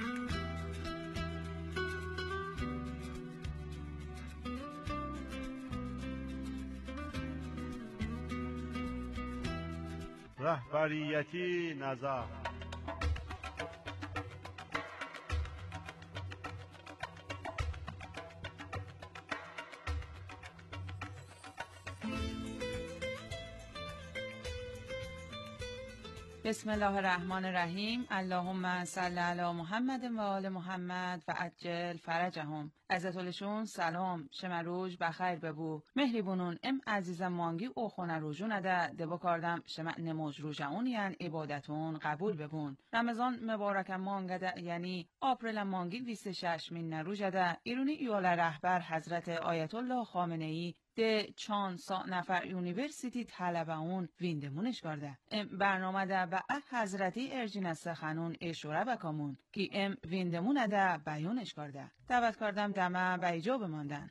رهبریتی نظر. بسم الله الرحمن الرحیم. اللهم صل علی محمد و آل محمد و عجل فرجهم. عزتولشون سلام شما روز بخیر ببو. مهری بونون ام عزیزم مانگی او خونه روزون ده دبا کردم شما نماز روزون یعنی عبادتون قبول ببون. رمضان مبارک مانگده یعنی آپریل مانگی 26 من روز ده ایرونی یول رهبر حضرت آیت الله خامنه ای ده 400 نفر یونیورسیتی طلبه اون ویندمونش کرده. برنامه ده به حضرتی ارجین سخنون اشاره بکامون که ویندمون ده بیانش کرده. دعوت کردم دمه به ایجا بماندن.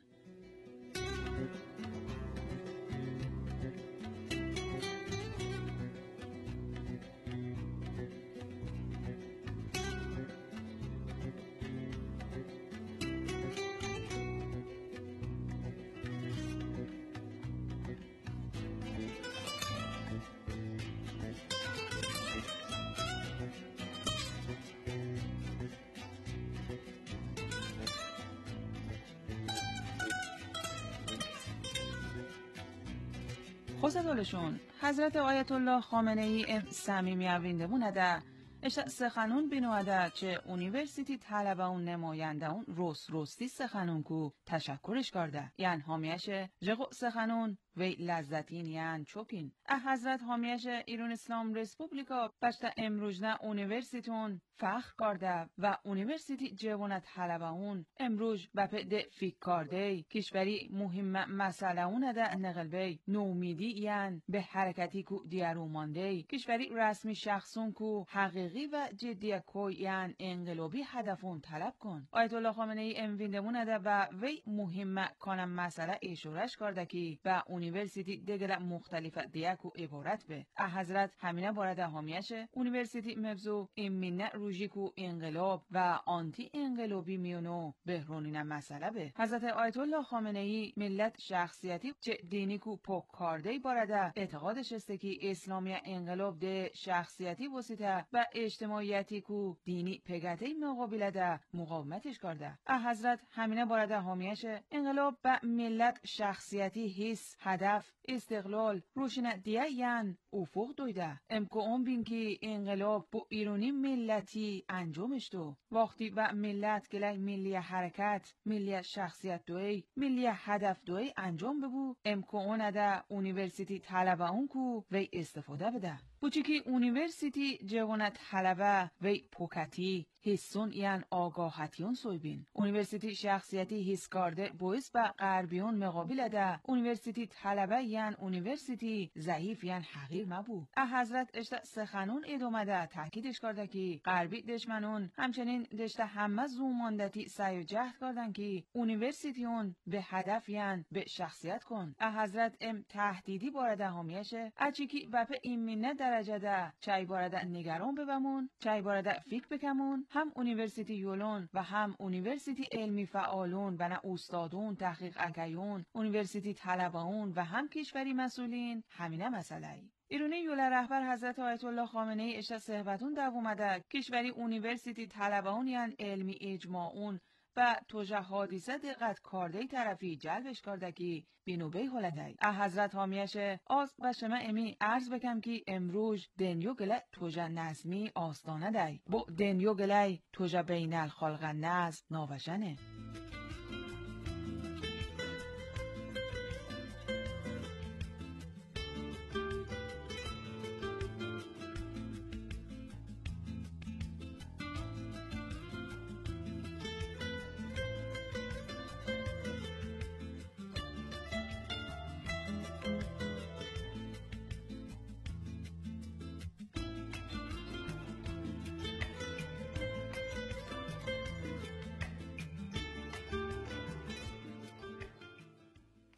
خوزدالشون حضرت آیت الله خامنه ای صمیمی اوینده ده اشتا سخنون بینواده چه اونیورسیتی طلبه اون نماینده اون روستی سخنون کو تشکرش کرده یعنی حامیش جغو سخنون وی لذتین یعنی چوکین حضرت حامیش ایران اسلام رسپوبلیکا بچتا امروز نه اونیورسیتون فخر کرده و اونیورسیتی جوانت طلبه اون امروز بپده فیک کرده کشوری مهم مسئله اون ده نقل بی نومیدی یعنی به حرکتی کو دیارو مانده کشوری رسمی شخصون کو حقیقی و جدی کو یعنی انقلابی هدفون طلب کن. آیت الله خامنه ای ویندمون ده و وی مهم کنم مسئله اشارش کرده که به اونیورسیتی دگل مختلف دیاکو عبارت به حضرت همینه بارد حامیش اونیورسیتی مبزو ایمینه روژیکو انقلاب و آنتی انقلابی میونو بهرونین مسئله به حضرت آیت الله خامنه ای ملت شخصیتی چه دینی کو پاک کارده بارده اعتقادش است که اسلامی انقلاب ده شخصیتی وسیته و اجتماعیتی کو دینی پگته مقابل ده مقاومتش کرده. حضرت همینه بارد حامیش انقلاب به ملت شخصیتی حس هدف استقلال روشن دیه یعن افق دویده امکان بین که انقلاب با ایرانی ملتی انجامش دو وقتی با ملت گله ملی حرکت ملی شخصیت دوی ملی هدف دوی انجام ببو امکان ده اونیورسیتی طلبه اون کو وی استفاده بده بوچی که اونیورسیتی جوانت طلبه وی پوکتی حسون یعن آگاهتیون سویبین اونیورسیتی شخصیتی حس کرده باعث به غربیون مقابل ده اونیورسیتی طلبه یعن اونیورسیتی ضعیف یعن حقیر مبو. حضرت اشتا سخنون ادامه ده تاکیدش کرده که غربی دشمنون همچنین دشته همه زوماندتی سعی و جهد کردن که اونیورسیتیون به هدف یعن به شخصیت کن. حضرت تهدیدی بارده همیشه اچی که بپه ایمینه درجه ده چای بارده نگران ببمون چای بارده فکر بکمون هم اونیورسیتی یولون و هم اونیورسیتی علمی فعالون و نه استادون تحقیق اگیون اونیورسیتی طلبه‌اون و هم کشوری مسئولین همینه مسئله ای. ایرانی یول رهبر حضرت آیت الله خامنه ای اشتا صحبتون دوومده کشوری اونیورسیتی طلبه‌اون یعنی علمی اجماعون و توجه حادثه دقت کارده طرفی جلبش کرده که بینوبه حالده حضرت حامیش آز و شما امی عرض بکم که امروز دنیو گله توجه نظمی آستانه دی با دنیو گله توجه بین الخلق نظم ناوشنه.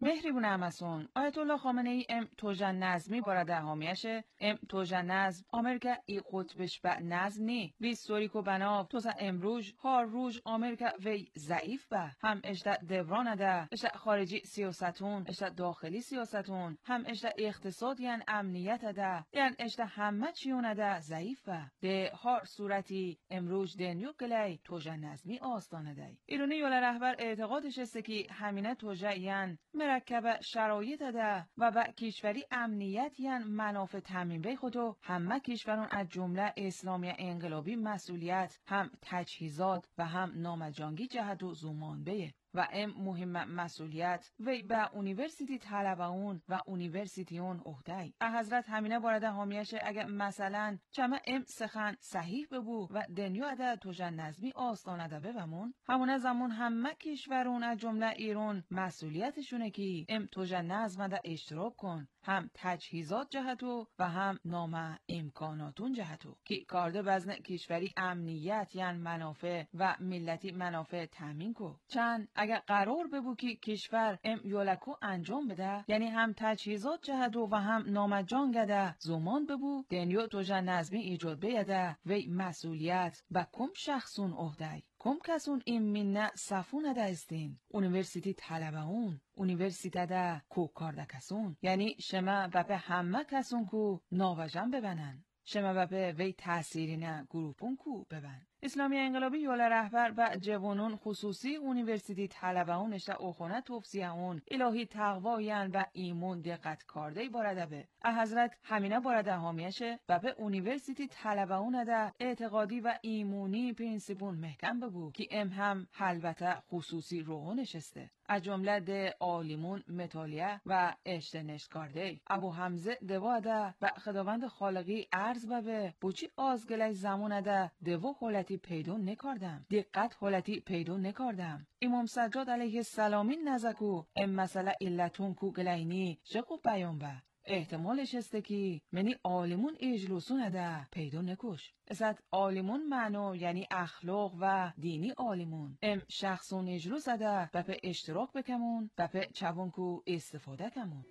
مهری بونه امسون آیت الله خامنه ای ام توجن نظمی بارده حامیشه ام توجن نظم آمریکا ای قطبش با نظم نی وی سوریکو بناف توزا امروج هار روج آمریکا وی ضعیف با هم اجدا دوران ده اجدا خارجی سیاستون اجدا داخلی سیاستون هم اجدا اقتصاد یعن امنیت ده یعن اجدا همه چیونه ده ضعیف با ده هار صورتی امروج دنیو گلی توجن نظمی آستانه ده ایرانی یول رهبر اعتقادش است که همینه توجه یعن مرکب شرایط ده و با کشوری امنیت یعن منافع تامین به خودو همه کشورون از جمله اسلامی انقلابی مسئولیت هم تجهیزات و هم نامجانگی جهت و زومان بیه و ام مهم مسئولیت وی به اونیورسیتی طلبه اون و اونیورسیتی اون عهده حضرت همینه بارده حامیشه اگه مثلا چمه ام سخن صحیح ببو و دنیا اده توجن نظمی آستانه ده ببمون همونه زمان همه کشورون از جمله ایران مسئولیتشونه که ام توجن نظم ده اشتراک کن هم تجهیزات جهتو و هم نام امکاناتون جهتو که کارده بزن کشوری امنیت یعن منافع و ملتی منافع تامین کو چند اگر قرار ببو که کشور ام یولکو انجام بده یعنی هم تجهیزات جهتو و هم نامجان گده زمان ببو دنیو توجن نظمی ایجاد بیده وی مسئولیت با کم شخصون عهده کم کسون این منه صفونه ده استین اونیورسیتی طلبه اون اونیورسیته ده کو کارده کسون یعنی شما بپه همه کسون کو ناوجن ببنن شما بپه وی تأثیرینه گروپون کو ببن اسلامی انقلابی یول رهبر و جوانون خصوصی اونیورسیتی طلبه اون اشته اوخونه توفسیه اون الهی تقوایان و ایمون دقت کرده بارده به حضرت همینه بارده حامیشه و به اونیورسیتی طلبه اون ده اعتقادی و ایمونی پرینسیپون محکم ببو که ام هم حلبته خصوصی روحو نشسته از جمله ده آلیمون مطالعه و اشتنش کرده ابو حمزه دواده و خداوند خالقی عرض به بوچی آزگلی زمونه ده دو حالتی پیدا نکردم دقت حالتی پیدا نکردم امام سجاد علیه السلامی نزکو ام مسئله علتون کو گلینی شقو بیان به احتمالش است که منی عالمون اجلوسون ده پیدا نکش ازد عالمون معنی یعنی اخلاق و دینی عالمون ام شخصون اجلوس ده بپه اشتراک بکمون بپه چوون کو استفاده کمون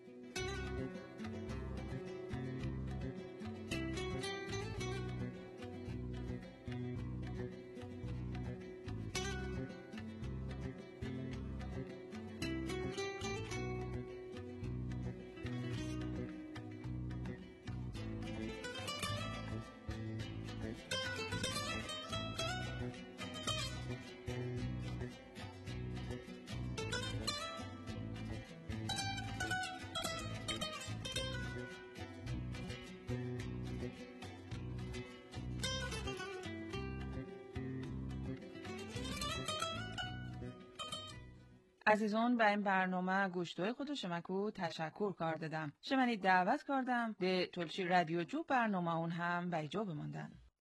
عزیزان به این برنامه گوشتوی خودو شمکو تشکر کار دادم شمنی دعوت کردم به تلشی رادیو جو برنامه اون هم به ایجا بماندن